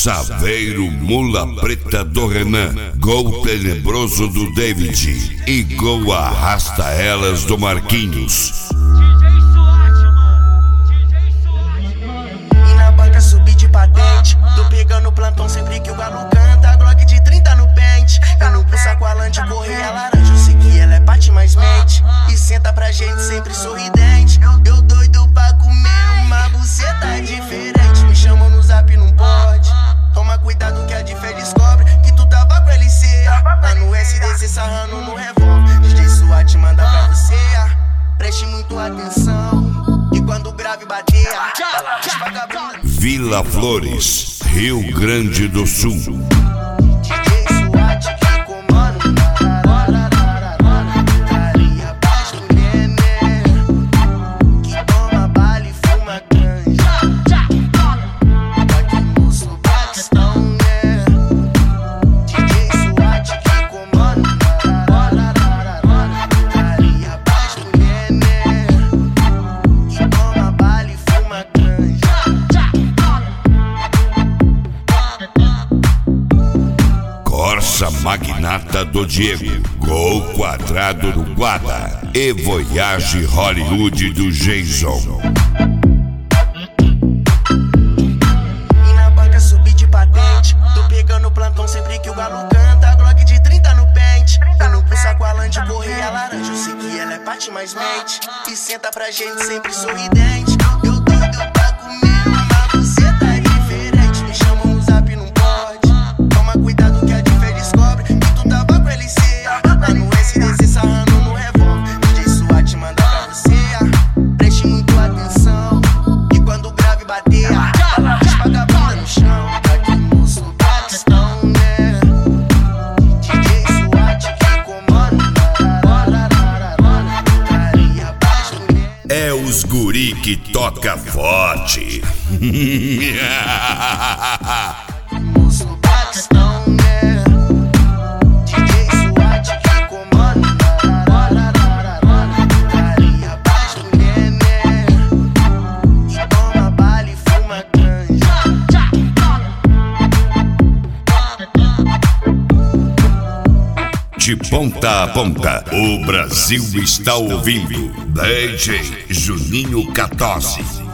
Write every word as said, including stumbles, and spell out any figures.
Saveiro, Mula Preta do Renan, Gol Tenebroso do David e Gol Arrasta Elas do Marquinhos. E na banca subi de patente, tô pegando plantão sempre que o galo canta. Glock de trinta no pente, eu não pulsa com a lã de correia laranja. Eu sei que ela é parte mais mente e senta pra gente sempre sorridente. Eu, eu doido pra comer uma buceta diferente. Me chamam no zap, não pode. Toma cuidado que a Difer descobre que tu tava com L C. Lá no S D C sarrando no revólver. D J SWAT manda pra você. Preste muito atenção e quando o grave bater, ela diz pra Gabriela. Vila Flores, Rio Grande do Sul. D J SWAT que comanda. Carinha abaixo do neném que toma bala e fuma ganja. Aqui no Subaquistão, né? D J SWAT que comanda. Carinha abaixo do neném que toma bala e fuma ganja. Corsa Magnata do Diego, Gol Quadrado do Guada e Voyage Hollywood do Jason. E na banca subi de patente, tô pegando plantão sempre que o galo canta. Glock de trinta no pente, eu não pulsa com a lã de correia laranja. Eu sei que ela é parte mais mente e senta pra gente sempre sorridente. Eu doido pra comer uma buceta diferente. Me chamam no zap, não pode. Toma cuidado que a Difer descobre que tu tava com L C. Lá no S D C sarrando no revólver. D J SWAT manda pra você. Preste muito atenção e quando o grave bater, ela diz pra Gabriela no chão. Aqui no Subaquistão, né? D J SWAT que comanda. Carinha abaixo do neném. É os guri que toca forte. No Subaquistão, né? D J SWAT que comanda. Carinha abaixo do neném que toma bala e fuma ganja. De ponta a ponta, o Brasil está ouvindo D J Juninho quatorze.